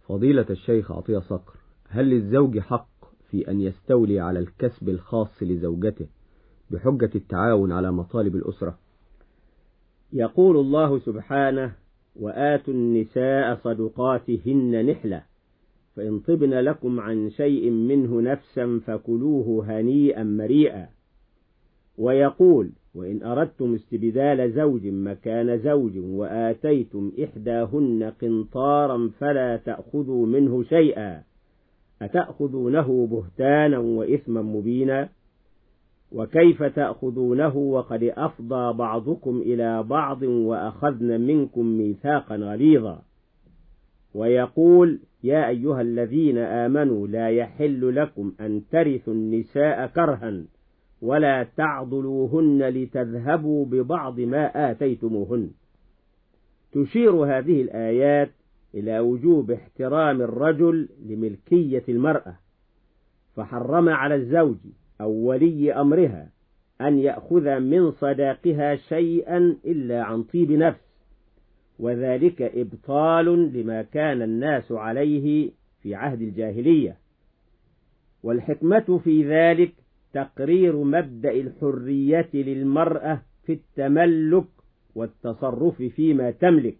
فضيلة الشيخ عطية صقر، هل للزوج حق في أن يستولي على الكسب الخاص لزوجته بحجة التعاون على مطالب الأسرة؟ يقول الله سبحانه: وآتوا النساء صدقاتهن نحلة فإن طبن لكم عن شيء منه نفسا فكلوه هنيئا مريئا. ويقول: وإن أردتم استبدال زوج مكان زوج وآتيتم إحداهن قنطارا فلا تأخذوا منه شيئا أتأخذونه بهتانا وإثما مبينا وكيف تأخذونه وقد أفضى بعضكم إلى بعض وأخذن منكم ميثاقا غليظا. ويقول: يا أيها الذين آمنوا لا يحل لكم أن ترثوا النساء كرها ولا تعضلوهن لتذهبوا ببعض ما آتيتموهن. تشير هذه الآيات إلى وجوب احترام الرجل لملكية المرأة، فحرم على الزوج أو ولي أمرها أن يأخذ من صداقها شيئا إلا عن طيب نفس، وذلك إبطال لما كان الناس عليه في عهد الجاهلية. والحكمة في ذلك تقرير مبدأ الحرية للمرأة في التملك والتصرف فيما تملك،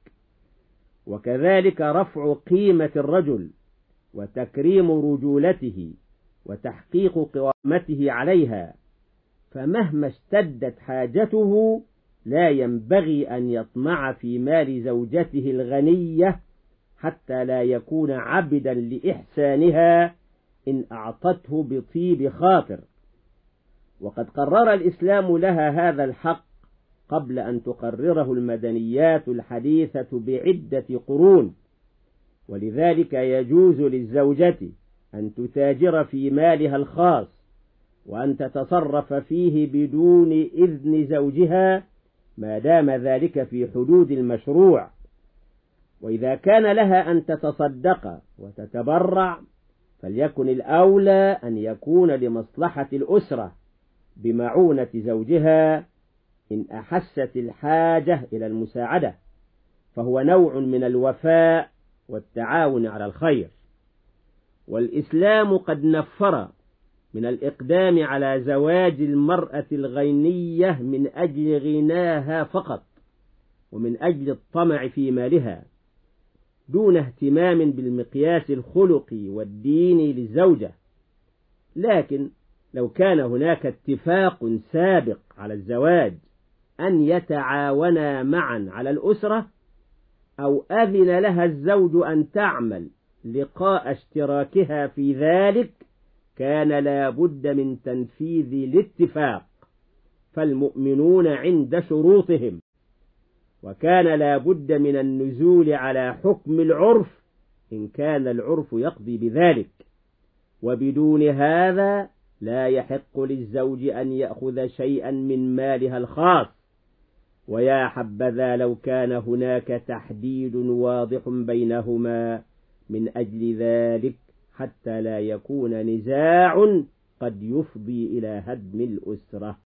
وكذلك رفع قيمة الرجل وتكريم رجولته وتحقيق قوامته عليها، فمهما اشتدت حاجته لا ينبغي أن يطمع في مال زوجته الغنية حتى لا يكون عبدا لإحسانها إن أعطته بطيب خاطر. وقد قرر الإسلام لها هذا الحق قبل أن تقرره المدنيات الحديثة بعدة قرون، ولذلك يجوز للزوجة أن تتاجر في مالها الخاص وأن تتصرف فيه بدون إذن زوجها ما دام ذلك في حدود المشروع. وإذا كان لها أن تتصدق وتتبرع فليكن الأولى أن يكون لمصلحة الأسرة بمعونة زوجها إن أحست الحاجة إلى المساعدة، فهو نوع من الوفاء والتعاون على الخير. والإسلام قد نفر من الإقدام على زواج المرأة الغنية من أجل غناها فقط ومن أجل الطمع في مالها دون اهتمام بالمقياس الخلقي والديني للزوجة. لكن لو كان هناك اتفاق سابق على الزواج أن يتعاونا معا على الأسرة، أو أذن لها الزوج أن تعمل لقاء اشتراكها في ذلك، كان لا بد من تنفيذ الاتفاق، فالمؤمنون عند شروطهم، وكان لا بد من النزول على حكم العرف إن كان العرف يقضي بذلك. وبدون هذا لا يحق للزوج أن يأخذ شيئا من مالها الخاص، ويا حبذا لو كان هناك تحديد واضح بينهما من أجل ذلك حتى لا يكون نزاع قد يفضي إلى هدم الأسرة.